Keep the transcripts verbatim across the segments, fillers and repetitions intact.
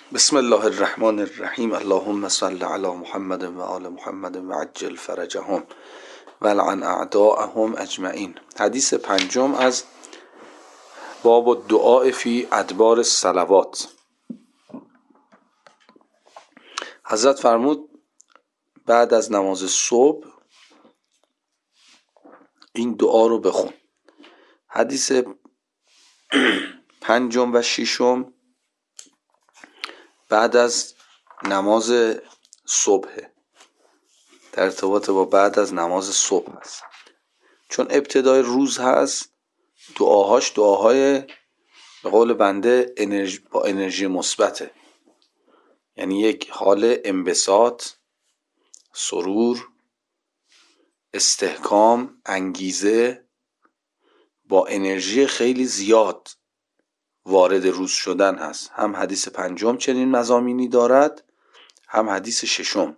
بسم الله الرحمن الرحیم. اللهم صل علی محمد و آل محمد و عجل فرجهم و لعن اعداءهم اجمعین. حدیث پنجم از باب الدعاء فی ادبار الصلوات. حضرت فرمود بعد از نماز صبح این دعا رو بخون. حدیث پنجم و ششم بعد از نماز صبح، در ارتباط با بعد از نماز صبح هست، چون ابتدای روز هست. دعاهاش دعاهای به قول بنده انرژی با انرژی مثبته، یعنی یک حال انبساط، سرور، استحکام، انگیزه، با انرژی خیلی زیاد وارد روز شدن هست. هم حدیث پنجم چنین مضامینی دارد، هم حدیث ششم،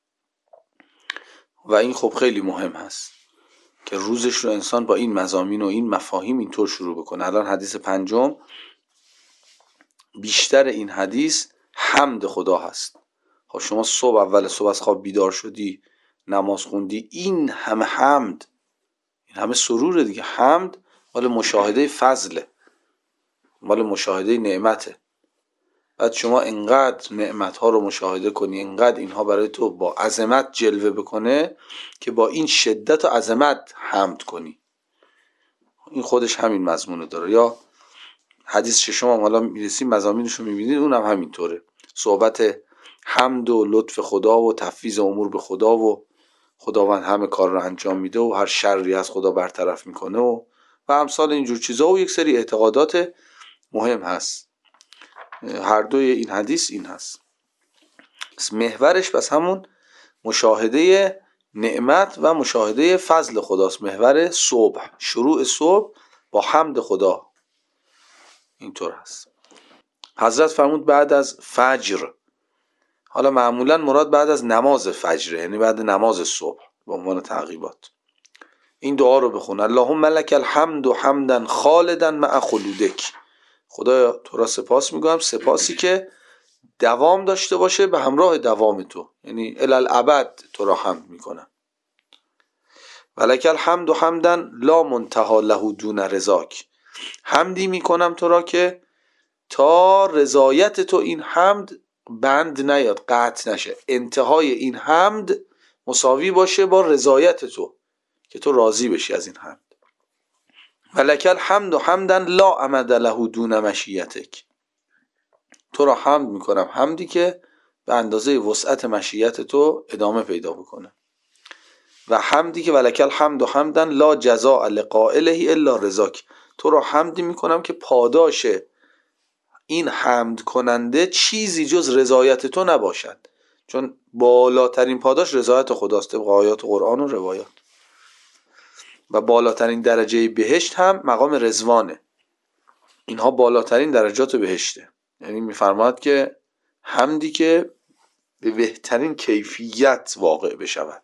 و این خب خیلی مهم هست که روزش رو انسان با این مضامین و این مفاهیم اینطور شروع بکنه. الان حدیث پنجم بیشتر این حدیث حمد خدا هست. خب شما صبح اول صبح از خواب بیدار شدی، نماز خوندی، این همه حمد، این همه سروره دیگه. حمد مال مشاهده فضله، مال مشاهده نعمته. بعد شما انقدر نعمتها رو مشاهده کنی، انقدر اینها برای تو با عظمت جلوه بکنه که با این شدت و عظمت حمد کنی. این خودش همین مضمونه داره. یا حدیث ششم هم حالا میرسیم مضامینش رو میبینید، اونم همینطوره. صحبت حمد و لطف خدا و تفویض امور به خدا و خداوند همه کار رو انجام میده و هر شری از خدا برطرف میکنه و و امثال اینجور چیزا و یک سری اعتقادات مهم هست. هر دوی این حدیث این هست. محورش بس همون مشاهده نعمت و مشاهده فضل خداست. محور صبح، شروع صبح با حمد خدا اینطور هست. حضرت فرمود بعد از فجر، حالا معمولا مراد بعد از نماز فجر، یعنی بعد نماز صبح به عنوان تعقیبات، این دعا رو بخون. اللهم لک الحمد حمدا خالدا مع خلودک. خدایا تو را سپاس میگم، سپاسی که دوام داشته باشه به همراه دوام تو، یعنی الالابد تو را حمد میکنم. ولک الحمد حمدا لا منتهی له دون رضاک. حمدی میکنم تو را که تا رضایت تو این حمد بند نیاد، قطع نشه، انتهای این حمد مساوی باشه با رضایت تو، که تو راضی بشی از این حمد. ولک الحمد حمدا لا امد له دون مشیتک. تو را حمد میکنم حمدی که به اندازه وسعت مشیت تو ادامه پیدا بکنه. و حمدی که ولک الحمد حمدا لا جزاء لقائله الا رضاک. تو را حمدی میکنم که پاداش این حمد کننده چیزی جز رضایت تو نباشد، چون بالاترین پاداش رضایت خداست طبق آیات قرآن و روایات. و بالاترین درجه بهشت هم مقام رضوانه. اینها بالاترین درجات بهشته. یعنی میفرماد که حمدی که به بهترین کیفیت واقع بشود.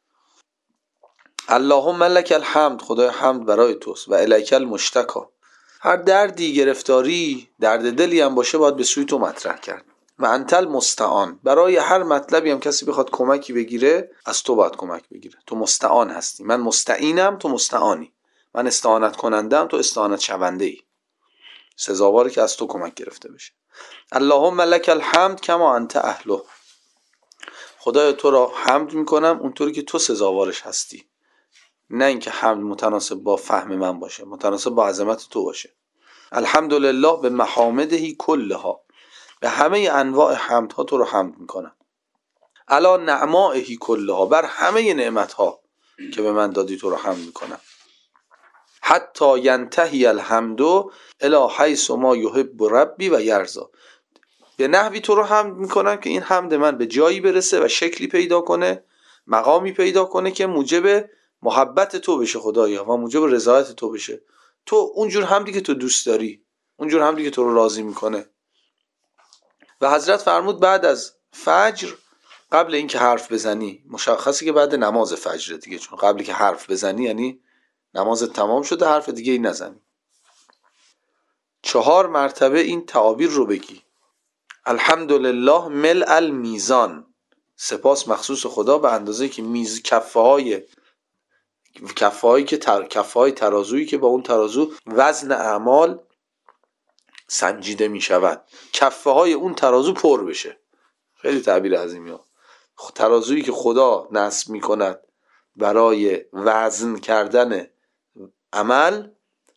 اللهم لک الحمد. خدای حمد برای توست. و الیک المشتکى. هر دردی، گرفتاری، درد دلی هم باشه باید به سوی تو مطرح کرد. و انت المستعان. برای هر مطلبی هم کسی بخواد کمکی بگیره از تو باید کمک بگیره. تو مستعان هستی، من مستعینم، تو مستعانی. من استعانت کنندم، تو استعانت شونده ای. سزاواره که از تو کمک گرفته بشه. اللهم لک الحمد کما انت اهله. خدای تو را حمد میکنم اونطوری که تو سزاوارش هستی، نه اینکه حمد متناسب با فهم من باشه، متناسب با عظمت تو باشه. الحمدلله به محامده کلها. به همه انواع حمدها تو را حمد میکنم. علی نعمائه کلها. بر همه نعمتها که به من دادی تو را حمد میکنم. حتی ینتهی الحمد الی حیث ما یحب ربی و یرضی. به نحوی تو رو حمد میکنم که این حمد من به جایی برسه و شکلی پیدا کنه، مقامی پیدا کنه که موجب محبت تو بشه خدایا و موجب رضایت تو بشه. تو اونجور حمدی که تو دوست داری، اونجور حمدی که تو رو راضی میکنه. و حضرت فرمود بعد از فجر، قبل اینکه حرف بزنی، مشخصی که بعد نماز فجر دیگه، چون قبلی که حرف بزنی یعنی نماز تمام شده، حرف دیگه ای نزنی. چهار مرتبه این تعابیر رو بگی. الحمدلله ملء المیزان، سپاس مخصوص خدا به اندازه که میز کفه های کفه هایی که تر... کفه های ترازویی که با اون ترازو وزن اعمال سنجیده می شود، کفه های اون ترازو پر بشه. خیلی تعبیر عظیمی ها. ترازویی که خدا نصب می کند برای وزن کردن عمل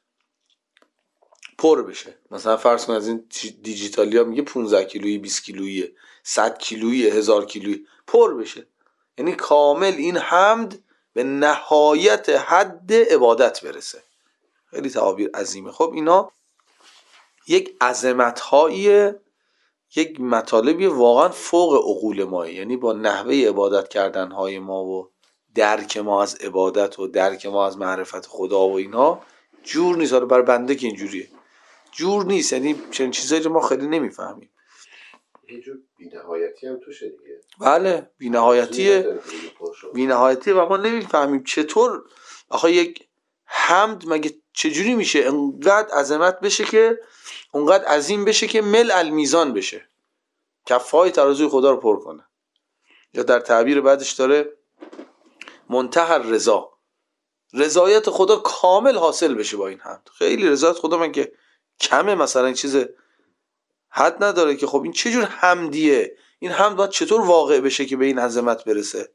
پر بشه. مثلا فرض کن از این دیجیتالی ها میگه پانزده کیلویی، بیست کیلویی، صد کیلویی، هزار کیلویی، پر بشه. یعنی کامل این حمد به نهایت حد عبادت برسه. خیلی تعابیر عظیمه. خب اینا یک عظمت‌های، یک مطالبی واقعا فوق عقول ماه، یعنی با نحوه عبادت کردن‌های ما و درک ما از عبادت و درک ما از معرفت خدا و اینا جور نیست. حالا بر بنده که اینجوریه جور نیست، یعنی چنین چیزایی رو ما خیلی نمیفهمیم. یه جور بی‌نهایتی هم توشه دیگه. بله بی‌نهایتیه، بی‌نهایتیه و ما نمیفهمیم چطور آخه یک حمد مگه چجوری میشه انقدر عظمت بشه که اونقدر عظیم بشه که ملء المیزان بشه، کفهای ترازوی خدا رو پر کنه. یا در تعبیر بعدش داره منتهی الرضا، رضایت خدا کامل حاصل بشه با این حمد. خیلی رضایت خدا من که کمه، مثلا این چیز حد نداره که خب این چه جور حمدیه، این حمد باید چطور واقع بشه که به این عظمت برسه.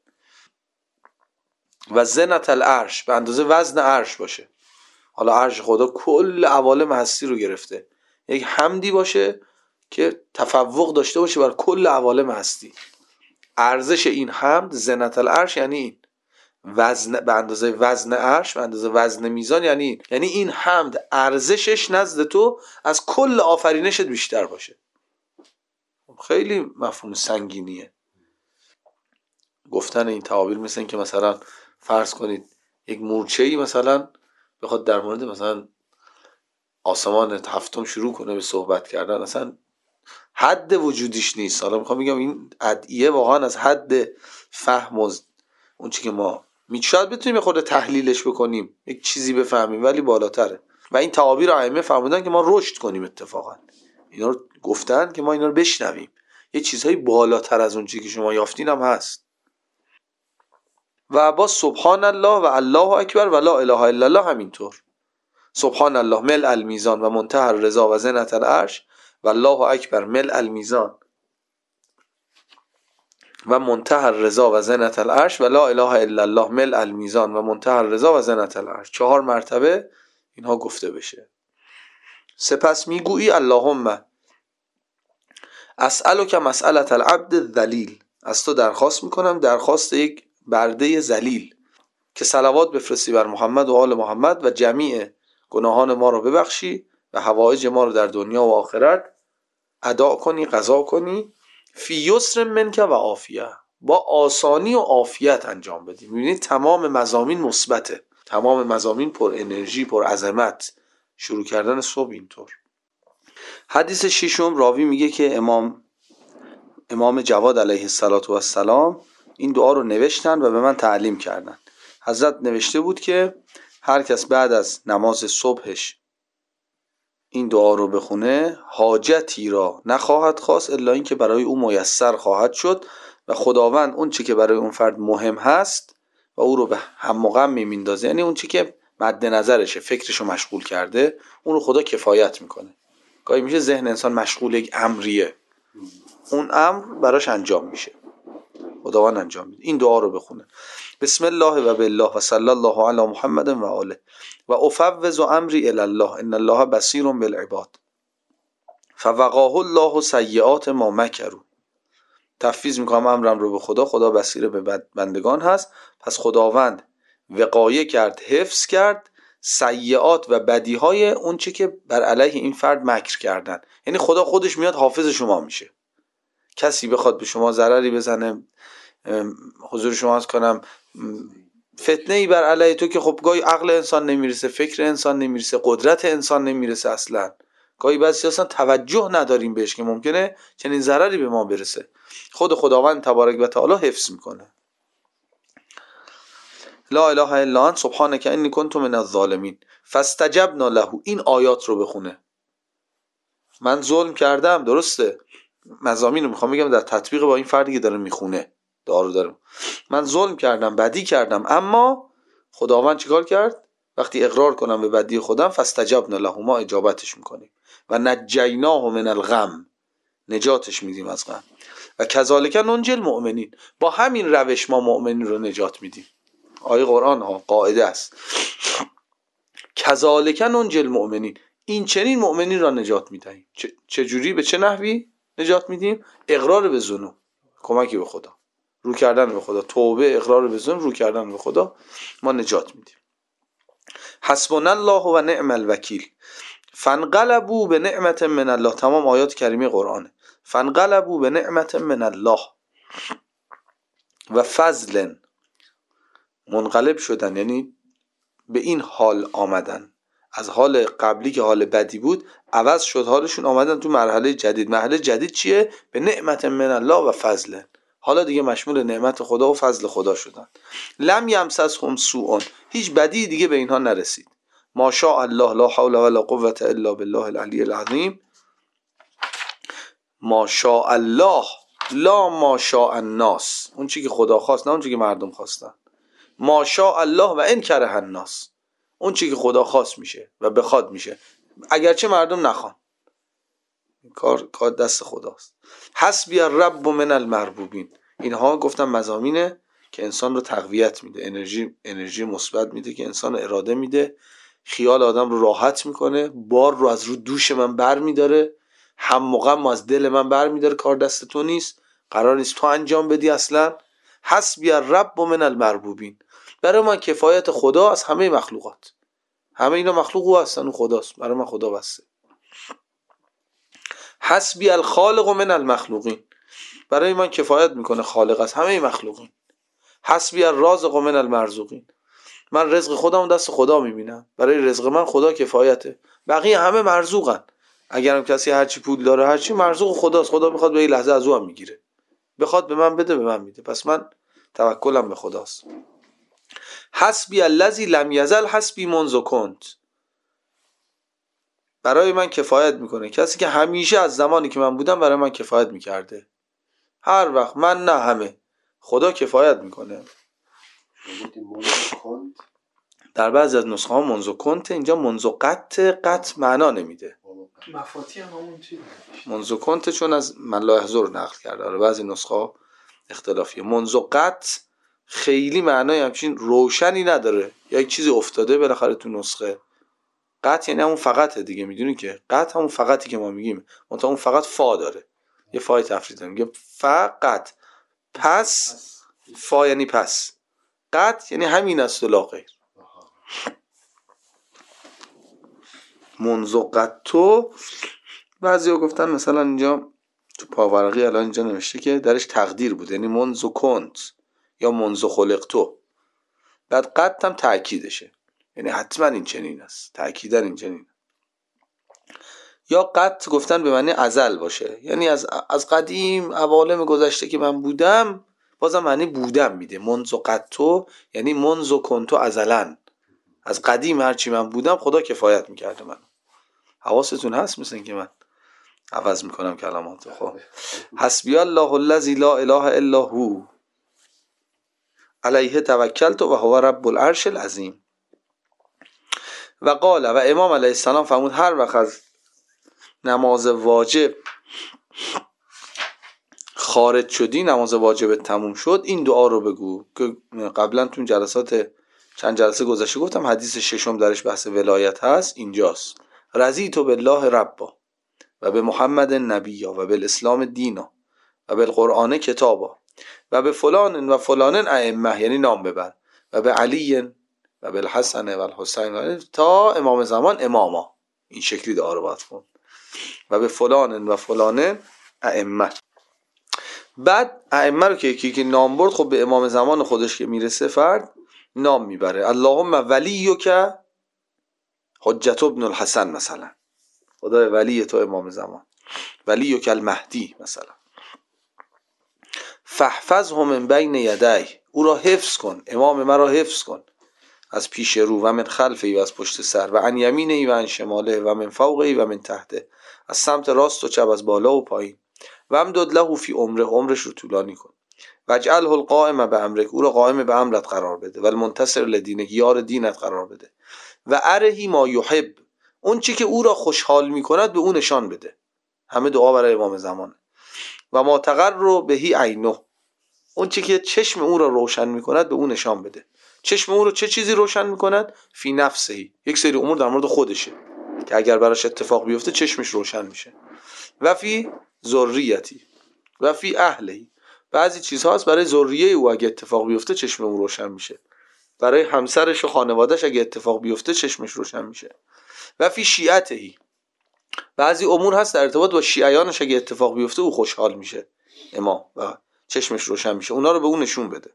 و زنت العرش، به اندازه وزن عرش باشه. حالا عرش خدا کل عوالم هستی رو گرفته، یک حمدی باشه که تفوق داشته باشه بر کل عوالم هستی. ارزش این حمد زنت العرش یعنی این وزن، به اندازه وزن عرش، به اندازه وزن میزان، یعنی این یعنی این حمد ارزشش نزد تو از کل آفرینشت بیشتر باشه. خیلی مفهوم سنگینیه گفتن این تعابیر. مثل این که مثلا فرض کنید یک مورچه‌ای مثلا بخواد در مورد مثلا آسمان هفتم شروع کنه به صحبت کردن، اصلا حد وجودیش نیست. حالا میخوام بگم این ادعیه واقعا از حد فهم و اون چی که ما می شاید بتونیم خود تحلیلش بکنیم، یک چیزی بفهمیم، ولی بالاتره. و این تعابیر ائمه فرمودن که ما رشد کنیم، اتفاقا اینا رو گفتن که ما اینا رو بشنویم. یه چیزهای بالاتر از اون چیزی که شما یافتین هم هست. و با سبحان الله و الله اکبر و لا اله الا الله همینطور. سبحان الله ملء المیزان و منتهی الرضا و زنت العرش و الله اکبر ملء المیزان و منتهی الرضا و زنت العرش و لا اله الا الله ملء المیزان و منتهی الرضا و زنت العرش. چهار مرتبه اینها گفته بشه. سپس میگویی اللهم اسألک مسألة العبد الذلیل، از تو درخواست میکنم درخواست یک برده ذلیل که صلوات بفرستی بر محمد و آل محمد و جمیع گناهان ما رو ببخشی و حوائج ما رو در دنیا و آخرت ادا کنی، قضا کنی، فی یسر منک و عافیه، با آسانی و عافیت انجام بدی. میبینید تمام مضامین مثبته، تمام مضامین پر انرژی، پر عظمت. شروع کردن صبح اینطور. حدیث ششم راوی میگه که امام امام جواد علیه السلام این دعا رو نوشتن و به من تعلیم کردن. حضرت نوشته بود که هر کس بعد از نماز صبحش این دعا رو بخونه حاجتی را نخواهد خواست الا این که برای او میسر خواهد شد و خداوند اون چی که برای اون فرد مهم هست و او رو به هم و غم میندازه، یعنی اون چی که مد نظرشه، فکرشو مشغول کرده، اون رو خدا کفایت میکنه. گاهی میشه ذهن انسان مشغول یک امریه، اون امر براش انجام میشه، خداوند انجام میده. این دعا رو بخونه بسم الله و بالله و صلی الله علی محمد و آله و افوض امری الی الله ان الله بصیر بالعباد فوقاه الله سیئات ما مکروا. تفویض میکنم امرم رو به خدا، خدا بصیر به بندگان هست، پس خداوند وقایه کرد، حفظ کرد سیئات و بدیهای اون چی که بر علیه این فرد مکر کردن. یعنی خدا خودش میاد حافظ شما میشه. کسی بخواد به شما ضرری بزنه، حضور شما از کنم فتنه ای بر علیه تو که خب گاهی عقل انسان نمیرسه، فکر انسان نمیرسه، قدرت انسان نمیرسه، اصلا گاهی بعضی اصلا توجه نداریم بهش که ممکنه چنین ضرری به ما برسه. خود خداوند تبارک و تعالی حفظ میکنه. لا اله الا انت سبحانك انی کنت من الظالمین فاستجبنا له. این آیات رو بخونه. من ظلم کردم، درسته، مضامین رو میخوام بگم در تطبیق با این فردی که داره میخونه دعا رو داره. من ظلم کردم، بدی کردم، اما خداوند چیکار کرد؟ وقتی اقرار کنم به بدی خودم، فاستجبنا له، ما اجابتش میکنیم و نجیناه من الغم، نجاتش میدیم از غم. و کذالک ننجی المؤمنین، با همین روش ما مؤمنین رو نجات میدیم. آیه قرآن ها قاعده است. کذالک ننجی المؤمنین، این چنین مؤمنین را نجات میدهیم. چه جوری، به چه نحوی نجات میدیم؟ اقرار به ذنوب، کمکی به خدا، رو کردن به خدا، توبه، اقرار به ذنوب، رو کردن به خدا، ما نجات میدیم. حسبنا الله و نعم الوکیل. فانقلبوا به نعمت من الله، تمام آیات کریمه قرآنه. فانقلبوا به نعمت من الله و فضل، منقلب شدن یعنی به این حال آمدن، از حال قبلی که حال بدی بود عوض شد حالشون، آمدن تو مرحله جدید. مرحله جدید چیه؟ به نعمت من الله و فضل، حالا دیگه مشمول نعمت خدا و فضل خدا شدن. لم یمسسهم سوء، هیچ بدی دیگه به اینها نرسید. ماشاء الله لا حول ولا قوة الا بالله العلی العظیم. ماشاء الله لا ماشاء الناس، اون چی که خدا خواست نه اون چی که مردم خواستن. ماشاء الله و ان کره الناس، اون چی که خدا خواست میشه و بخواد میشه، اگرچه مردم نخوان. کار کار دست خداست. حسبی الرب من المربوبین، اینها گفتم مضامینه که انسان رو تقویت میده، انرژی انرژی مثبت میده، که انسان اراده میده، خیال آدم رو راحت میکنه، بار رو از رو دوش من بر میداره، هم و غم از دل من بر میداره. کار دست تو نیست، قرار نیست تو انجام بدی اصلا. حسبی الرب من المربوبین، برای من کفایت خدا از همه مخلوقات، همه اینا مخلوق او هستن، او خداست، برای من خدا بسته. حسبی الخالق من المخلوقین، برای من کفایت میکنه خالق از همه مخلوقین. حسبی الرازق من المرزوقین، من رزق خودم دست خدا میبینم، برای رزق من خدا کفایته، بقیه همه مرزوقن. اگرم کسی هرچی پول داره هرچی، مرزوق خداست، خدا میخواد به این لحظه از او هم میگیره، بخواد به من بده به من میده، پس من توکلم به خداست. حسبی الذی لم یزل حسبی منذ کنت، برای من کفایت میکنه کسی که همیشه از زمانی که من بودم برای من کفایت میکرده، هر وقت، من نه همه، خدا کفایت میکنه. در بعضی از نسخه ها منذ کنت، اینجا منذ قط، قط معنا نمیده. مفاتی هم همون چیه؟ منذ کنت چون از من لا یحضر نقل کرده، آره بعضی نسخه ها اختلافیه. منذ قط خیلی معنای همچین روشنی نداره، یک چیزی افتاده بالاخره تو نسخه. قط یعنی همون فقطه دیگه، میدونی که قط همون فقطی که ما میگیم، منتها اون فقط فا داره، یه فای تفریط داره، میگه فقط، پس فا یعنی پس، قط یعنی همین است و لا غیر. منذ قطو، بعضیا گفتن مثلا اینجا تو پاورقی الان اینجا نوشته که درش تقدیر بود، یعنی منذ کنت یا منذ خلقتو، بعد قط هم تأکیدشه، یعنی حتما این چنین است، تأکیدا این چنین. یا قط گفتن به معنی ازل باشه، یعنی از از قدیم عوالم گذشته که من بودم، بازم معنی بودم میده. منذ قطو یعنی منذ کنتو ازلن، از قدیم هرچی من بودم خدا کفایت میکرده من. حواستون هست مثل این که من عوض میکنم کلماتو. خب حسبی الله الذی لا اله الا هو علیه توکلت و هو رب العرش العظیم. و قال، و امام علیه السلام فرمود هر وقت از نماز واجب خارج شدی، نماز واجب تموم شد، این دعا رو بگو که قبلا تو جلسات چند جلسه گذشته گفتم، حدیث ششم درش بحث ولایت هست، اینجاست. رضیت بالله ربا و به محمد نبیا و بالاسلام دینا و بالقرآن کتابا و به فلان و فلان ائمه، یعنی نام ببر، و به علی و بالحسن و الحسین تا امام زمان اماما، این شکلی دعا رو باید کن، و به فلان و فلان ائمه. بعد ائمه رو که یکی که نام برد، خب به امام زمان خودش که میرسه فرد نام میبره. اللهم ولیک حجت ابن الحسن، مثلا خدای ولی تو امام زمان، ولیک المهدی مثلا. فاحفظه من بین یدی، او را حفظ کن، امام مرا حفظ کن از پیش رو، و من خلفی و از پشت سر، و عن یمینه و عن شماله و من فوقه و من تحته، از سمت راست و چپ، از بالا و پایین، و امدد له فی عمره، عمرش رو طولانی کن. واجعله القائم بامرک، او را قائم به امرت قرار بده. و المنتصر لدینک، یار دینت قرار بده. و ارهی ما یحب، اون چی که او را خوشحال میکند به او نشان بده. همه دعا برای امام زمانه. و ما تقر بهی عینه، اون چی که چشم او را روشن میکند به او نشان بده. چشم او رو چه چیزی روشن میکند؟ فی نفسهی، یک سری امور در مورد خودشه که اگر براش اتفاق بیفته چشمش روشن میشه. و فی ذریتی و فی اهلی، بعضی چیزها هست برای ذریه او اگه اتفاق بیفته چشم او روشن میشه، برای همسرش و خانوادهش اگه اتفاق بیفته چشمش روشن میشه. و فی شیعته، بعضی امور هست در ارتباط با شیعیانش اگه اتفاق بیفته او خوشحال میشه امام و چشمش روشن میشه، اونا رو به اون نشون بده.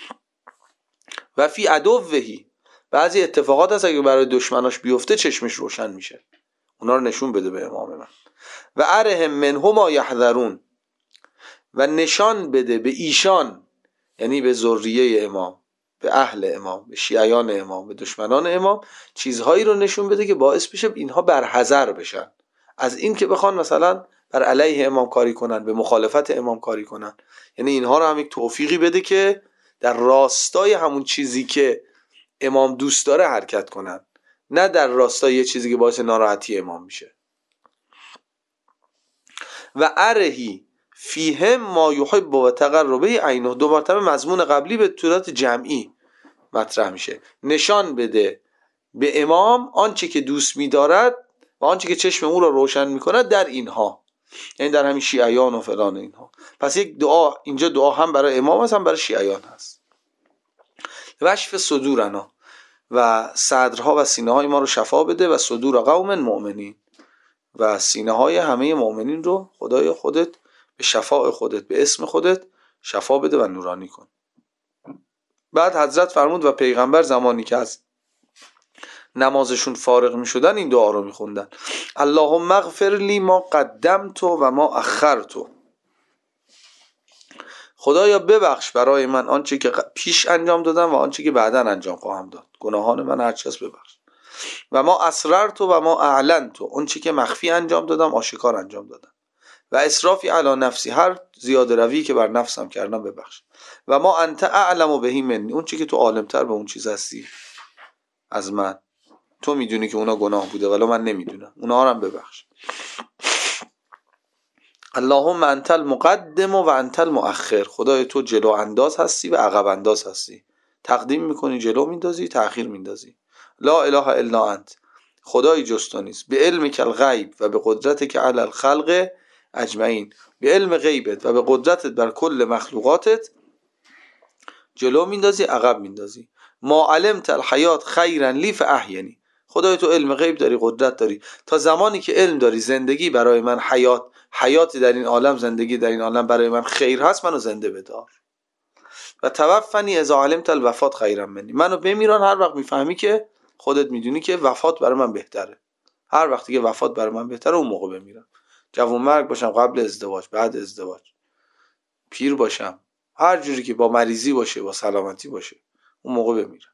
و فی عدوهی، بعضی اتفاقات هست اگه برای دشمناش بیفته چشمش روشن میشه، اونا رو نشون بده به امام من. و ارهم منهما یحذرون، و نشان بده به ایشان، یعنی به ذریه امام، به اهل امام، به شیعیان امام، به دشمنان امام، چیزهایی رو نشون بده که باعث بشه اینها برحذر بشن از این که بخوان مثلا بر علیه امام کاری کنن، به مخالفت امام کاری کنن. یعنی اینها رو هم یک توفیقی بده که در راستای همون چیزی که امام دوست داره حرکت کنن، نه در راستای یه چیزی که باعث ناراحتی امام میشه. و ارهی فیهم ما یحب و تقربه عینه، دو مرتبه مضمون قبلی به صورت جمعی مطرح میشه. نشان بده به امام آنچه که دوست می‌دارد و آنچه که چشم او را روشن می‌کند در اینها، یعنی در همین شیعیان و فلان اینها. پس یک دعا اینجا، دعا هم برای امام هست هم برای شیعیان هست. وشف صدورنا، و صدرها و سینه های ما رو شفا بده. و صدور قوم مؤمنین، و سینه های همه مؤمنین رو خدای خودت به شفاء خودت، به اسم خودت شفا بده و نورانی کن. بعد حضرت فرمود و پیغمبر زمانی که از نمازشون فارغ می شدن این دعا رو می خوندن: اللهم اغفر لی ما قدمت و ما اخرت، خدایا ببخش برای من آنچه که پیش انجام دادم و آنچه که بعداً انجام خواهم داد، گناهان من هر چیز ببخش. و ما اسررت و ما اعلنت، آنچه که مخفی انجام دادم آشکار انجام دادم. و اسرافی علی نفسی، هر زیاده روی که بر نفسم کردم ببخش. و ما انت اعلم بهی منی، اونچه که تو عالمتر به اون چیز هستی از من، تو میدونی که اونا گناه بوده ولی من نمیدونم، اونا رو هم ببخش. اللهم انت المقدم و انت المؤخر، خدای تو جلو انداز هستی و عقب انداز هستی، تقدیم میکنی جلو میندازی، تأخیر میندازی. لا اله الا انت، خدای جز تو نیست. به علمک الغیب و به قدرتک علی الخلق اجمعین، به علم غیبت و به قدرتت بر کل مخلوقاتت جلو میندازی، عقب میندازی. ما علمت الحیات خیرا لی فاحینی، خدای تو علم غیب داری، قدرت داری، تا زمانی که علم داری زندگی برای من، حیات حیاتی در این عالم، زندگی در این عالم برای من خیر هست، منو زنده بدار. و توفنی اذا علمت الوفات خیرا منی، منو بمیران هر وقت میفهمی که خودت میدونی که وفات برای من بهتره. هر وقتی که وفات برای من بهتره اون موقع بمیرم. جوان مرگ باشم، قبل ازدواج، بعد ازدواج، پیر باشم، هر جوری که با مریضی باشه، با سلامتی باشه، اون موقع بمیرم.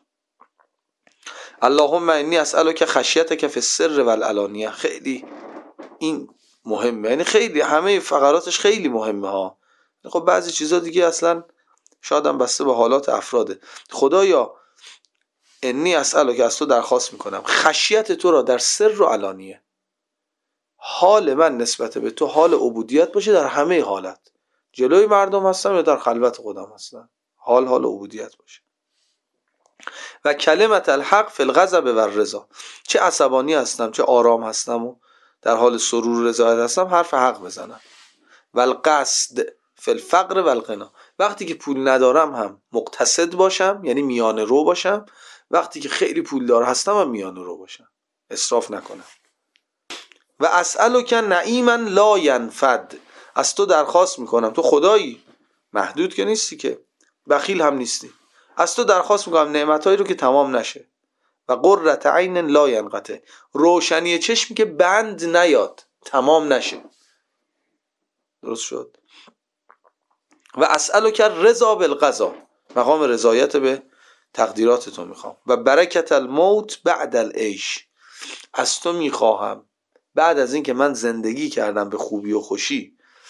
اللهم انی اسالک خشیتک فی السر والعلانیه، خیلی این مهمه، یعنی خیلی همه فقراتش خیلی مهمه ها. خب بعضی چیزا دیگه اصلا شاید هم بسته به حالات افراده. خدایا انی اسالک، از تو درخواست میکنم خشیت تو را در سر و علانیه، حال من نسبت به تو حال عبودیت باشه در همه حالت، جلوی مردم هستم یا در خلوت خودم هستم، حال حال عبودیت باشه. و کلمت الحق فی الغضب و الرضا، چه عصبانی هستم چه آرام هستم و در حال سرور و رضایت هستم، حرف حق بزنم. و القصد فی الفقر و الغنا، وقتی که پول ندارم هم مقتصد باشم، یعنی میانه رو باشم، وقتی که خیلی پول دار هستم هم میانه رو باشم، اسراف نکنم. و اسألک نعیما لا ینفد، از تو درخواست میکنم، تو خدایی محدود که نیستی که، بخیل هم نیستی، از تو درخواست میکنم نعمتایی رو که تمام نشه. و قرة عین لا ینقطع، روشنی چشمی که بند نیاد، تمام نشه. درست شد؟ و اسألک الرضا بالقضا، مقام رضایت به تقدیرات تو میخوام. و برکت الموت بعد العیش، از تو میخواهم بعد از این که من زندگی کردم به خوبی و خوشی،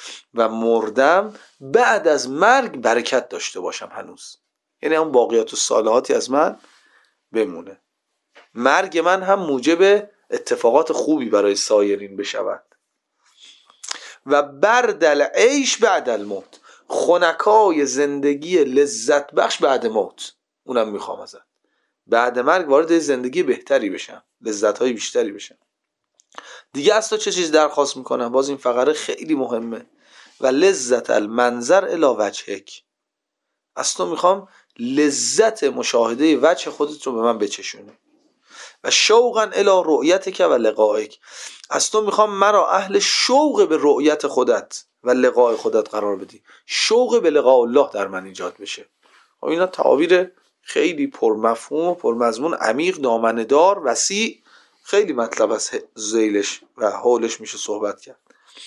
و مردم بعد از مرگ برکت داشته باشم هنوز، یعنی هم باقیات و صالحاتی از من بمونه، مرگ من هم موجب اتفاقات خوبی برای سایرین بشود. و بردل عیش بعد الموت، خنکای زندگی لذت بخش بعد موت، اونم میخوام ازت، بعد مرگ وارد زندگی بهتری بشم، لذت‌های بیشتری بشم. دیگه از تو چه چیز درخواست میکنم؟ باز این فقره خیلی مهمه. و لذت المنظر الی وجهک، از تو میخوام لذت مشاهده وجه خودت رو به من بچشونی. و شوقا الی رؤیتک و لقائک، از تو میخوام مرا اهل شوق به رؤیت خودت و لقاء خودت قرار بدی، شوق به لقاء الله در من ایجاد بشه. خب اینا تعابیر خیلی پرمفهوم و پرمضمون، عمیق، دامنه‌دار، وسیع، خیلی مطلب از ذیلش و حولش میشه صحبت کرد.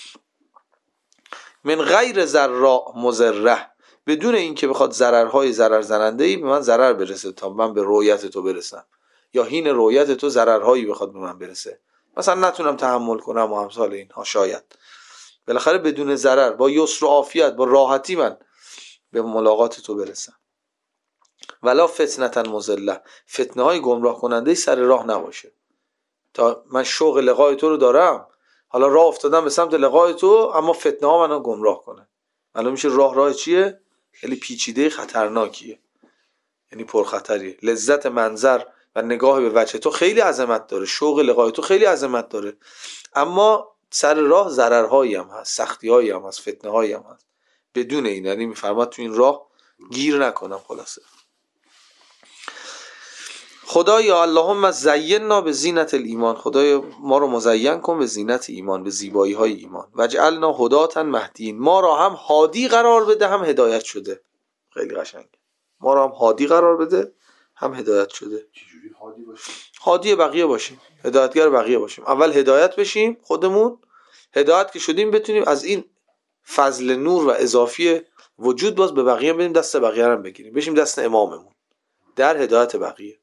من غیر ضراء مضره، بدون اینکه بخواد ضررهای ضرر زننده‌ای به من ضرر برسه تا من به رؤیت تو برسم، یا هین رؤیت تو ضررهایی بخواد به من برسه، مثلا نتونم تحمل کنم و امثال اینها. شاید بالاخره بدون ضرر، با یسر و عافیت، با راحتی من به ملاقات تو برسم. ولا فتنة مضله، فتنه های گمراه کننده سر راه نباشه، تا من شوق لقای تو رو دارم، حالا راه افتادم به سمت لقای تو، اما فتنه ها منو گمراه کنه. معلوم میشه راه راه چیه؟ خیلی پیچیده، خطرناکیه، یعنی پرخطریه. لذت منظر و نگاه به وجه تو خیلی عظمت داره، شوق لقای تو خیلی عظمت داره، اما سر راه ضررهایی هم هست، سختی‌هایی هم هست، فتنه‌هایی هم هست. بدون این، یعنی میفرماد تو این راه گیر نکنم. خلاصه خدایا اللهم زینا به زینت الایمان، خدایا ما رو مزین کن به زینت ایمان، به زیبایی های ایمان. وجعلنا هداة مهدیین، ما را هم هادی قرار بده هم هدایت شده. خیلی قشنگ، ما را هم هادی قرار بده هم هدایت شده. چجوری هادی باشیم؟ هادی بقیه باشیم، هدایتگر بقیه باشیم. اول هدایت بشیم خودمون، هدایت که شدیم بتونیم از این فضل نور و اضافی وجود باز به بقیه بدیم، دست بقیه هم بگیریم، بشیم دست اماممون در هدایت بقیه.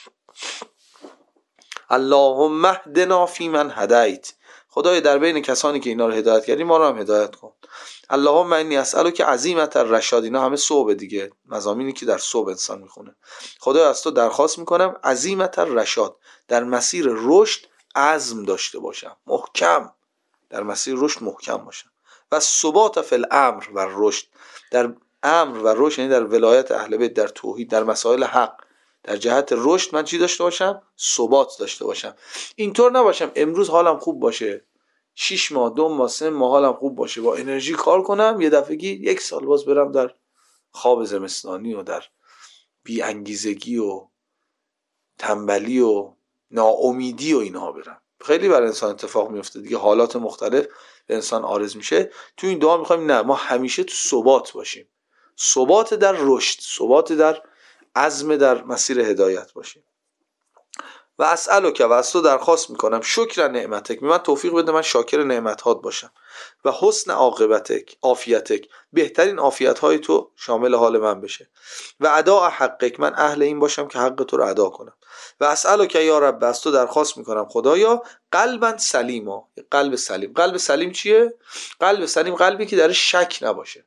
اللهم اهدنا فیمن هدیت، خدای در بین کسانی که اینا رو هدایت کردی ما رو هم هدایت کن. اللهم انی اسالک عزیمت الرشاد، اینا همه صبح دیگه، مضامینی که در صبح انسان میخونه. خدای از تو درخواست میکنم عزیمت الرشاد، در مسیر رشد عزم داشته باشم، محکم در مسیر رشد محکم باشم. و ثبات فی الامر و رشد، در امر و رشد، یعنی در ولایت اهل بیت، در توحید، در مسائل حق، در جهت رشد من چی داشته باشم؟ ثبات داشته باشم. اینطور نباشم امروز حالم خوب باشه، شش ماه دو ماه سه ماه حالم خوب باشه، با انرژی کار کنم، یه دفعگی یک سال باز برم در خواب زمستانی و در بی انگیزگی و تنبلی و ناامیدی و اینها برم. خیلی برای انسان اتفاق میفته دیگه، حالات مختلف به انسان عارض میشه. تو این دعا میخوایم نه، ما همیشه تو ثبات باشیم، ثبات در رشد، ثبات در عزم در مسیر هدایت باشیم. و اسألک، و از تو درخواست میکنم شکر نعمتک، من توفیق بده من شاکر نعمتات باشم. و حسن عاقبتک، عافیتک، بهترین عافیت های تو شامل حال من بشه. و اداء حقک، من اهل این باشم که حق تو رو ادا کنم. و اسألک یا رب، از تو درخواست میکنم خدایا قلبا سلیما، قلب سلیم. قلب سلیم چیه؟ قلب سلیم قلبی که در شک نباشه،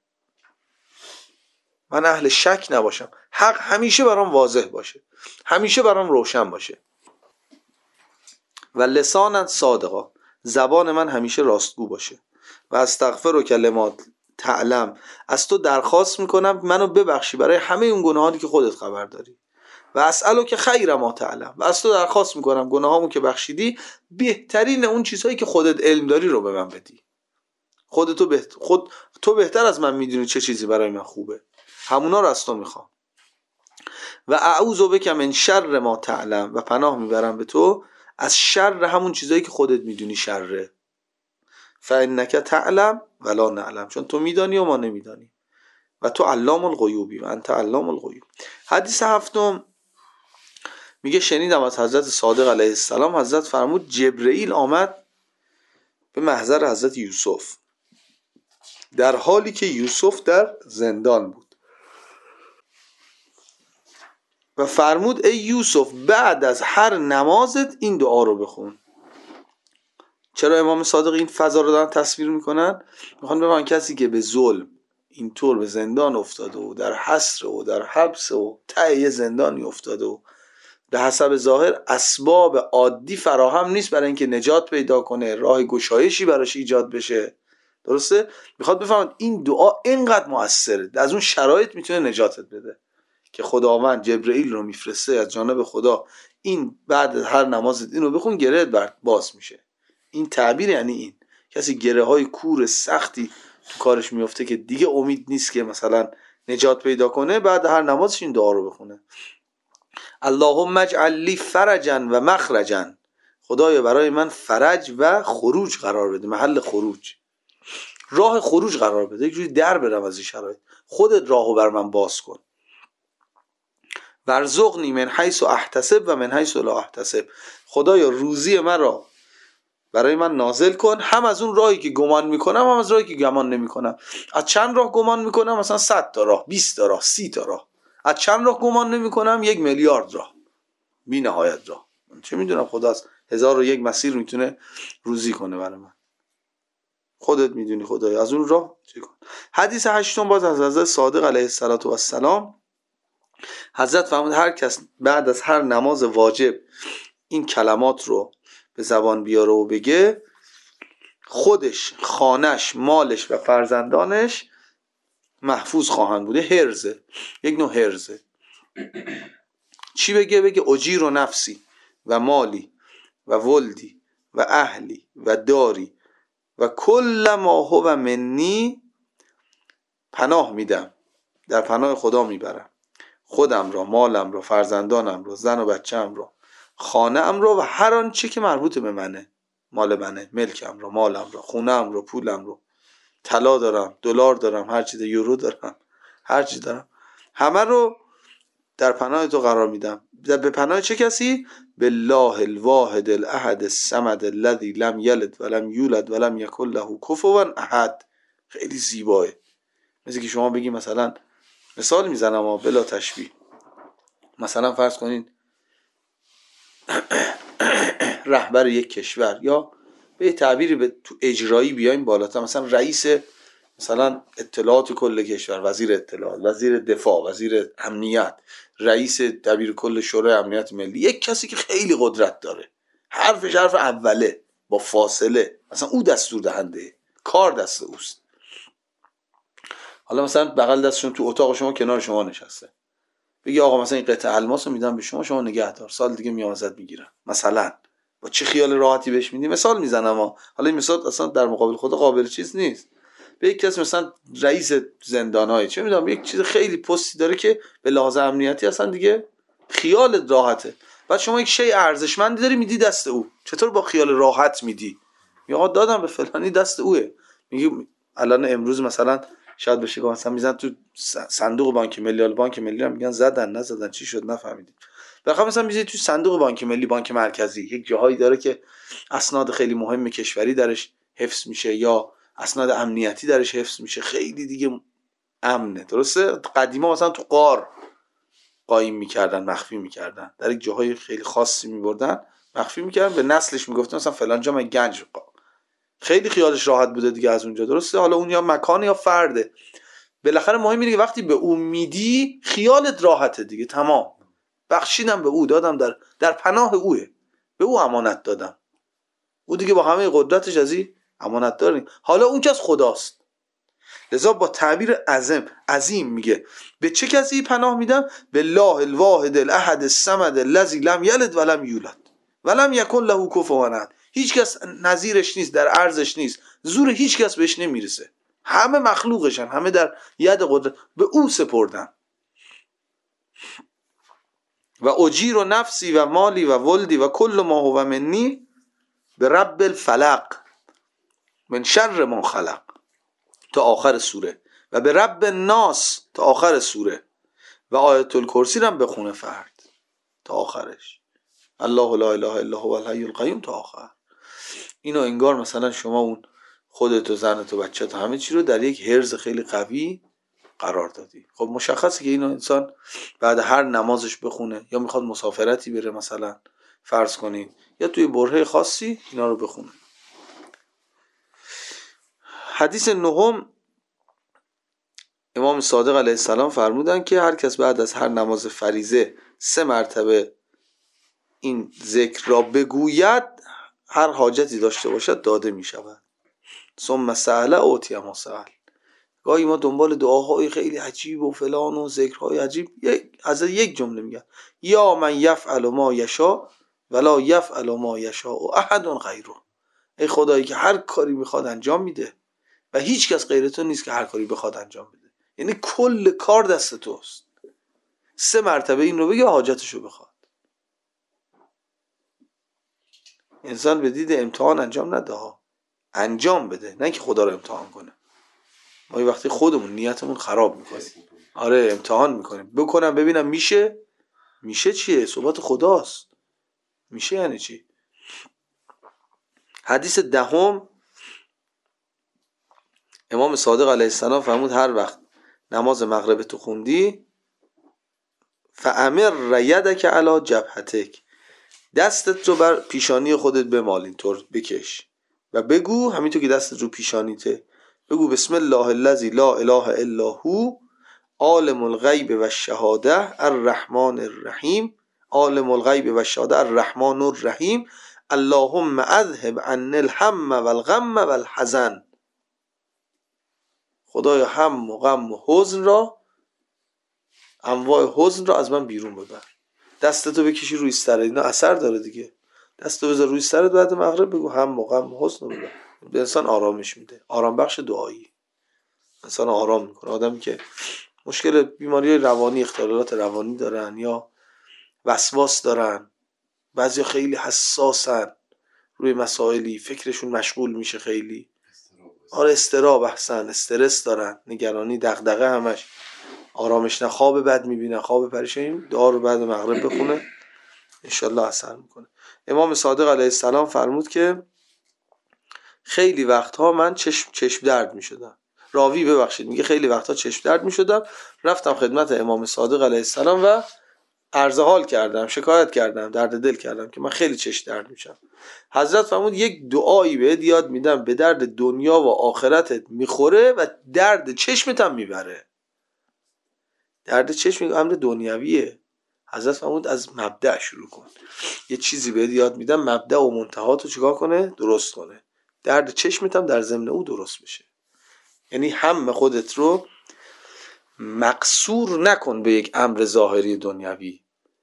من اهل شک نباشم، حق همیشه برام واضح باشه، همیشه برام روشن باشه. و لسانا صادقا، زبان من همیشه راستگو باشه. و استغفر و کلمات تعلم، از تو درخواست میکنم منو ببخشی برای همه اون گناهانی که خودت خبر داری. و اسألو که خیر ما تعلم، و از تو درخواست میکنم گناهامو که بخشیدی بهترین اون چیزهایی که خودت علم داری رو به من بدی. خودتو بهت... خود تو بهتر از من میدونی چه چیزی برای من خوبه، همونا رو از تو میخوام. و اعوذ بک من شر ما تعلم، و پناه میبرم به تو از شر همون چیزایی که خودت میدونی شره. فانک تعلم ولا نعلم، چون تو میدانی و ما نمیدانی. و تو علام الغیوبی و انت علام الغیوب. حدیث هفتم میگه شنیدم از حضرت صادق علیه السلام، حضرت فرمود جبرئیل آمد به محضر حضرت یوسف در حالی که یوسف در زندان بود و فرمود ای یوسف بعد از هر نمازت این دعا رو بخون. چرا امام صادق این فضا رو دارن تصویر میکنن؟ میخوان بگن کسی که به ظلم اینطور به زندان افتاده و در حصر و در حبس و ته زندانی افتاده و به حسب ظاهر اسباب عادی فراهم نیست برای اینکه نجات پیدا کنه، راه گشایشی براش ایجاد بشه، درسته؟ میخواد بفهمد این دعا اینقدر مؤثره، از اون شرایط میتونه نجاتت بده که خداوند جبرئیل رو میفرسته از جانب خدا، این بعد هر نمازت اینو بخون گرهت برد باز میشه. این تعبیر یعنی این کسی گره های کور سختی تو کارش میفته که دیگه امید نیست که مثلا نجات پیدا کنه، بعد هر نمازش این دعا رو بخونه. اللهم اجعل لی فرجا و مخرجا، خدایا برای من فرج و خروج قرار بده، محل خروج، راه خروج قرار بده، یک جوری در برم از این شرایط، خودت راهو بر من باز کن. ورزقنی من حیث احتسب و من حیث لا احتسب، خدایا روزی مرا برای من نازل کن، هم از اون راهی که گمان میکنم هم از راهی که گمان نمیکنم. از چند راه گمان میکنم؟ مثلا صد تا راه، بیست تا راه، سی تا راه. از چند راه گمان نمیکنم؟ یک میلیارد راه، بی نهایت راه. من چه میدونم خدا از هزار و یک مسیر میتونه روزی کنه برای من، خودت میدونی خدایا از اون راه چه کن. حدیث هشتم باز از حضرت صادق علیه السلام، حضرت فرمود هر کس بعد از هر نماز واجب این کلمات رو به زبان بیاره و بگه، خودش، خانش، مالش و فرزندانش محفوظ خواهند بوده. هرزه، یک نوع هرزه. چی بگه؟ بگه اجیر و نفسی و مالی و ولدی و اهلی و داری و کل ما هو منی، پناه میدم، در پناه خدا میبرم خودم را، مالم را، فرزندانم را، زن و بچه‌ام را، خانه‌ام را و هر آنچه که مربوط به منه، مال منه، ملکم را، مالم را، خونه‌ام را، پولم را، طلا دارم، دلار دارم، هر چیز، یورو دارم، هر چیز دارم، همه رو در پناه تو قرار میدم. به پناه چه کسی؟ بالله الواحد الاحد الصمد الذی لم یلد ولم یولد ولم یکن له کفوا احد. خیلی زیباه. مثل که شما بگی مثلا، مثال میزنم اما بلا تشبیه، مثلا فرض کنین رهبر یک کشور، یا به تعبیری به تو اجرایی بیایم بالاتر، مثلا رئیس مثلا اطلاعات کل کشور، وزیر اطلاعات، وزیر دفاع، وزیر امنیت، رئیس دبیر کل شورای امنیت ملی، یک کسی که خیلی قدرت داره، حرفش حرف اوله با فاصله، مثلا او دستور دهنده، کار دست اوست. حالا مثلا بغل دستشون تو اتاق شما کنار شما نشسته، بگی آقا مثلا این قطعه الماس رو میدم به شما، شما نگه دار، سال دیگه میام ازت میگیرم. مثلا با چه خیال راحتی بهش میدی؟ مثال میزنم ها. حالا این مثال اصلا در مقابل خدا قابل چیز نیست. به یک کسی مثلا رئیس زندانای چه میدونم یک چیز خیلی پستی داره که به لحاظ امنیتی اصلا دیگه خیالت راحته، بعد شما یک شی ارزشمندی داری میدی دست او، چطور با خیال راحت میدی؟ یا آقا دادم به فلانی، دست اوه. میگی الان امروز مثلا شاید بشه که مثلا میزنن تو صندوق بانک ملی، بانک ملی هم میگن زدن نزدن چی شد نفهمیدیم، بخوام مثلا میذاری تو صندوق بانک ملی، بانک مرکزی، یک جاهایی داره که اسناد خیلی مهم کشوری درش حفظ میشه یا اسناد امنیتی درش حفظ میشه، خیلی دیگه امنه. درسته؟ قدیما مثلا تو غار قایم میکردن، مخفی میکردن، در یک جاهای خیلی خاصی میبردن مخفی میکردن، به نسلش میگفتن مثلا فلان جا من گنج، خیلی خیالش راحت بوده دیگه از اونجا. درسته؟ حالا اون یا مکان یا فرده، بالاخره مهم اینه که وقتی به اون میدی خیالت راحته دیگه، تمام، بخشیدم به او، دادم در در پناه اوه، به او امانت دادم، او دیگه با همه قدرتش از این امانت داریم. حالا اون کس خداست، لذا با تعبیر عظیم عظیم میگه به چه کسی پناه میدم؟ بالله الواحد الاحد الصمد الذی لم یلد ولم یولد ولم یکن له کفوا احد. هیچ کس نظیرش نیست، در عرضش نیست، زور هیچ کس بهش نمیرسه، همه مخلوقشن، همه در ید قدرت، به او سپردم. و اجیر و نفسی و مالی و ولدی و کل ما هو منی به رب الفلق من شر ما خلق تا آخر سوره، و به رب الناس تا آخر سوره، و آیت الکرسی رو هم بخونه فرد تا آخرش، الله لا اله الا هو الحی القیوم تا آخر. اینو انگار مثلا شما اون خودت و زنت و بچت و همه چی رو در یک هرز خیلی قوی قرار دادی. خب مشخصه که اینو انسان بعد هر نمازش بخونه، یا میخواد مسافرتی بره مثلا فرض کنید، یا توی برهه خاصی اینا رو بخونه. حدیث نهم، امام صادق علیه السلام فرمودن که هر کس بعد از هر نماز فریضه سه مرتبه این ذکر را بگوید، هر حاجتی داشته باشد داده می شود. ثم سأل اوتی ما سأل. گاهی ما دنبال دعاهای خیلی عجیب و فلان و ذکرهای عجیب، از یک جمله میگن یا من یفعل ما یشاء ولا یفعل ما یشاء احد غیره. ای خدایی که هر کاری میخواد انجام میده و هیچ کس غیر تو نیست که هر کاری بخواد انجام بده. یعنی کل کار دست توست. سه مرتبه این رو بگه، حاجتشو بخواد. انسان به دید امتحان انجام نده ها، انجام بده، نه که خدا رو امتحان کنه. ما یه وقتی خودمون نیتمون خراب میکنیم. آره امتحان میکنیم، بکنم ببینم میشه. میشه چیه؟ صحبت خداست. میشه یعنی چی؟ حدیث دهم، امام صادق علیه السلام فرمود هر وقت نماز مغرب تو خوندی، فامر یدک علی جبهتک، دستت رو بر پیشانی خودت بمال، اینطور بکش و بگو، همینطور که دستت رو پیشانیته بگو بسم الله الذی لا اله الا هو عالم الغیب و الشهاده الرحمن الرحیم، عالم الغیب و الشهاده الرحمن الرحیم، اللهم اذهب عن الهم والغم والحزن. خدایا هم و غم و حزن را، انواع حزن را از من بیرون ببر. دستتو بکشی روی سرت، اینا اثر داره دیگه. دستو بذار روی سرت، بعد مغرب بگو هم و غم و حزن رو ببر. به انسان آرامش میده، آرام بخش دعایی. انسان آرام میکنه. آدمی که مشکل بیماری روانی، اختلالات روانی دارن یا وسواس دارن، بعضیا خیلی حساسن روی مسائلی، فکرشون مشغول میشه خیلی، آره استراب، احسن، استرس دارن، نگرانی، دغدغه، همش آرامش نه، خواب بد میبینن، خواب پریشانی، دعا رو بعد مغرب بخونه انشالله اثر میکنه. امام صادق علیه السلام فرمود که خیلی وقتها من چشم چشم درد میشدم. راوی ببخشید میگه خیلی وقتها چشم درد میشدم، رفتم خدمت امام صادق علیه السلام و عرض حال کردم، شکایت کردم، درد دل کردم که من خیلی چشم درد میشم. حضرت فرمود یک دعایی بهت یاد میدم به درد دنیا و آخرتت میخوره و درد چشمت هم میبره. درد چشم امر دنیویه. حضرت فرمود از مبدأ شروع کن. یه چیزی بهت یاد میدم، مبدأ و منتهاتو چیکار کنه؟ درست کنه. درد چشمت هم در ضمن او درست بشه. یعنی هم خودت رو مقصور نکن به یک امر ظاهری دنیوی.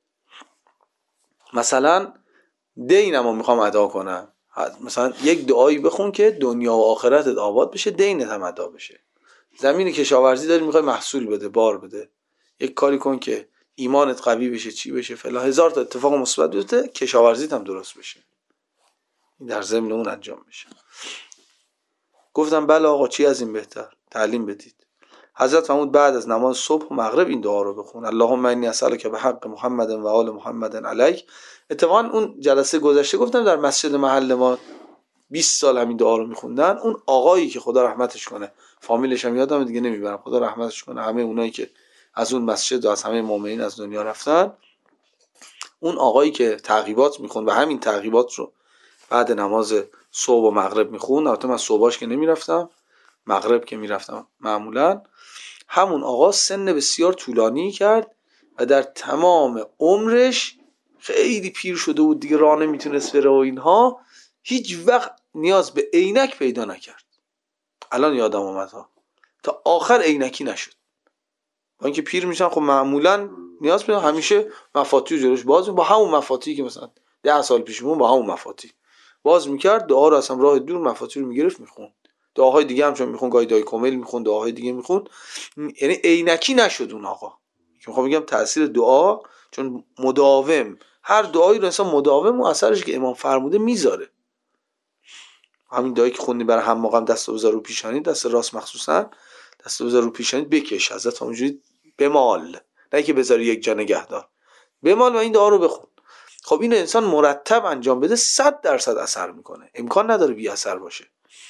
مثلا دینمو میخوام ادا کنم، مثلا یک دعایی بخون که دنیا و آخرتت آباد بشه، دینت هم ادا بشه. زمین کشاورزی داری میخوای محصول بده، بار بده، یک کاری کن که ایمانت قوی بشه، چی بشه، فلان، هزار تا اتفاق مثبت بیفته، کشاورزیت هم درست بشه. این در ضمن اون انجام بشه. گفتم بله آقا، چی از این بهتر؟ تعلیم بدید. حضرت فرمود بعد از نماز صبح و مغرب این دعا رو بخون، اللهم انی اسالک بحق محمد و آل محمد علیک. اتفاقا اون جلسه گذشته گفتم در مسجد محل ما بیست سال همین دعا رو میخوندن. اون آقایی که خدا رحمتش کنه، فامیلش هم یادم دیگه نمیبرم، خدا رحمتش کنه، همه اونایی که از اون مسجد و از همه مؤمنین از دنیا رفتن، اون آقایی که تعقیبات میخوند و همین تعقیبات رو بعد نماز صبح و مغرب میخوند، البته من صبحاش که نمیرفتم، مغرب که میرفتم معمولا، همون آقا سن بسیار طولانی کرد و در تمام عمرش خیلی پیر شده بود دیگه، راه نمیتونست بره و اینها، هیچ وقت نیاز به عینک پیدا نکرد. الان یادم اومد ها، تا آخر عینکی نشد. با اینکه پیر میشن خب معمولا نیاز پیدا، همیشه مفاتیح جلوش باز، با همون مفاتیحی که مثلا ده سال پیشمون با همون مفاتیح باز میکرد، دعا رو اصلا راه دور مفاتیح رو میگرفت میخوند، دعاهای دیگه هم چون میخوند، گاهی دعای کامل میخوند، دعاهای دیگه میخوند، یعنی عینکی نشد اون آقا. میخوام بگم تاثیر دعا، چون مداوم هر دعایی رو انسان مداوم و اثرش که امام فرموده میذاره. همین دعایی که خوندی برای هم مقام دست بذار رو پیشانی، دست راست مخصوصا دست بذار رو پیشانی، بکش، حضرت اونجوری بمال، نه که بذاری یک جا نگهدار، بمال و این دعا رو بخون. خب این انسان مرتب انجام بده صد درصد اثر میکنه، امکان نداره بی اثر باشه.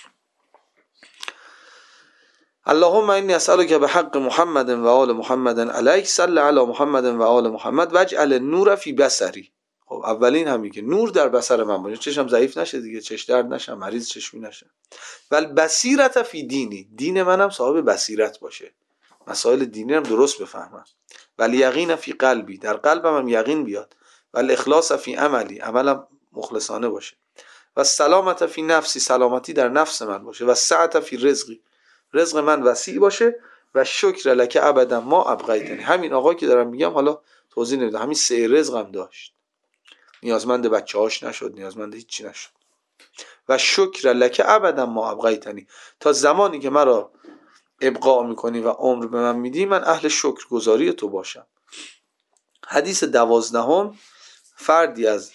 اللهم انی اسالک بحق محمد و آل محمد علیک، صل علی محمد و آل محمد واجعل النور فی بصری. خب اولین همین که نور در بصر من باشه، چشم ضعیف نشه دیگه، چش درد نشم، مریض چشمی نشم. ول بصیرت فی دینی، دین منم صاحب بصیرت باشه، مسائل دینی هم درست بفهمم. ولی یقین فی قلبی، در قلبم هم یقین بیاد. ولی اخلاص فی عملی، عملم مخلصانه باشه. و سلامت فی نفسی، سلامتی در نفس من باشه. و سعت فی رزقی، رزق من وسیع باشه. و شکر لک ابدا ما ابقیتنی، همین آقا که دارم میگم حالا توضیح نمیدم، همین سه رزقم داشت، نیازمند بچه‌هاش نشد، نیازمند هیچی نشد. و شکر لک ابدا ما ابقیتنی، تا زمانی که مرا ابقا میکنی و عمر به من میدی من اهل شکر گزاری تو باشم. حدیث دوازدهم، فردی از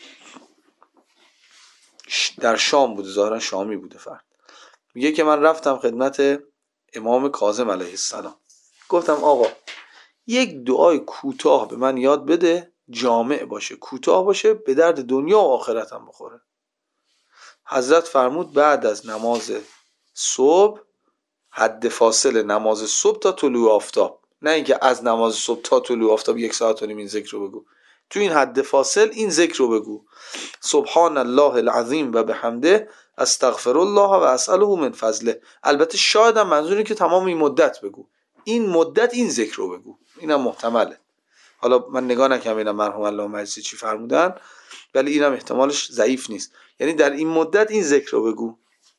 در شام بوده، ظاهرا شامی بوده فرد، میگه که من رفتم خدمت امام کاظم علیه السلام، گفتم آقا یک دعای کوتاه به من یاد بده، جامع باشه، کوتاه باشه، به درد دنیا و آخرتم بخوره. حضرت فرمود بعد از نماز صبح، حد فاصل نماز صبح تا طلوع آفتاب، نه اینکه از نماز صبح تا طلوع آفتاب یک ساعت و نیم این ذکر رو بگو، تو این حد فاصل این ذکر رو بگو: سبحان الله العظیم و بحمده، استغفر الله و اسأله من فضله. البته شاید هم منظوری که تمام این مدت بگو، این مدت این ذکر رو بگو، اینم محتمله. حالا من نگاه نکنم اینم مرحوم علامه مجلسی چی فرمودن، ولی اینم احتمالش ضعیف نیست، یعنی در این مدت این ذکر رو بگو.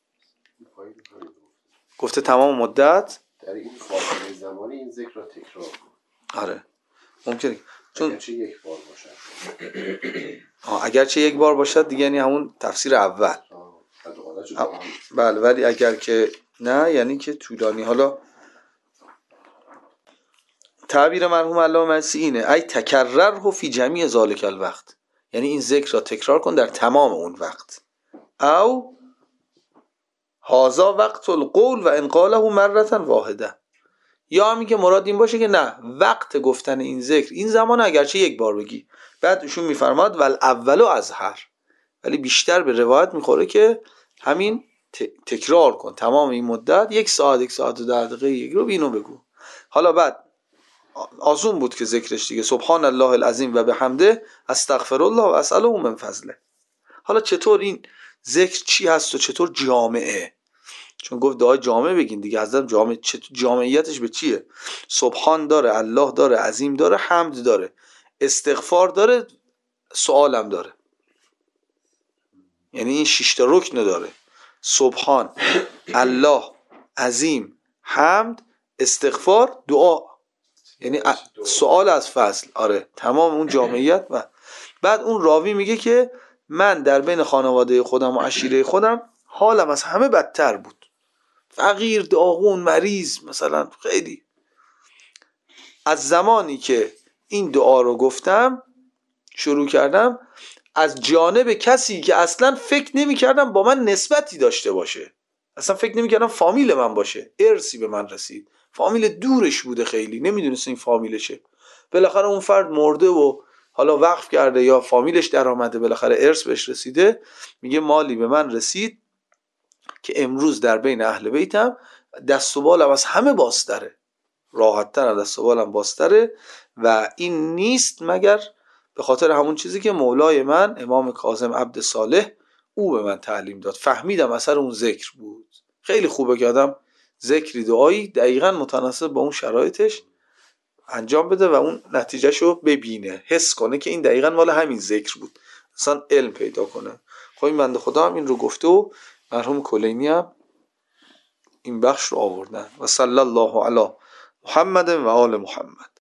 گفته تمام مدت در این فاصله زمانی این ذکر را تکرار کن. آره ممکنه، چون اگرچه یک بار باشد. آه اگرچه یک بار باشد دیگه، یعنی همون تفسیر اول. آه. بله، ولی اگر که نه یعنی که طولانی. حالا تعبیر مرحوم علامه مجلسی اینه: ای تکرره فی جمیع ذالک الوقت، یعنی این ذکر را تکرار کن در تمام اون وقت. او هازا وقت القول و انقاله مرة واحده، یا همین که مراد این باشه که نه، وقت گفتن این ذکر این زمان اگرچه یک بار بگی. بعد ایشون میفرماد ول اولو ازهر، ولی بیشتر به روایت میخوره که همین تکرار کن تمام این مدت، یک ساعت یک ساعت و ده دقیقه یک رو اینو بگو. حالا بعد آسون بود که ذکرش دیگه: سبحان الله العظیم و بحمده، استغفر الله و اسأله من فضله. حالا چطور این ذکر چی هست و چطور جامعه؟ چون گفت دعای جامع بگین دیگه، حضرت جامع، جامعیتش به چیه؟ سبحان داره، الله داره، عظیم داره، حمد داره، استغفار داره، سوالم داره، یعنی این شش تا رکن داره: سبحان، الله، عظیم، حمد، استغفار، دعا، یعنی سوال از فضل. آره تمام اون جامعیت. و بعد اون راوی میگه که من در بین خانواده خودم و عشیره خودم حالم از همه بدتر بود، فقیر، داغون، مریض، مثلا خیلی. از زمانی که این دعا رو گفتم شروع کردم، از جانب کسی که اصلا فکر نمی کردم با من نسبتی داشته باشه، اصلا فکر نمی کردم فامیل من باشه، ارثی به من رسید، فامیل دورش بوده، خیلی نمیدونست این فامیلشه، بالاخره اون فرد مرده و حالا وقف کرده یا فامیلش در آمده، بالاخره ارث بهش رسیده. میگه مالی به من رسید که امروز در بین اهل بیتم دست و بالم از همه باستره، راحت‌تر از دست و بالم باستره، و این نیست مگر به خاطر همون چیزی که مولای من امام کاظم عبد صالح او به من تعلیم داد. فهمیدم اثر اون ذکر بود. خیلی خوبه که آدم ذکری، دعایی دقیقاً متناسب با اون شرایطش انجام بده و اون نتیجهشو ببینه، حس کنه که این دقیقاً مال همین ذکر بود، انسان علم پیدا کنه. خب این بنده خدا هم این رو گفته و مرحوم کلینی هم این بخش رو آوردن. و صلی الله علی محمد و آل محمد.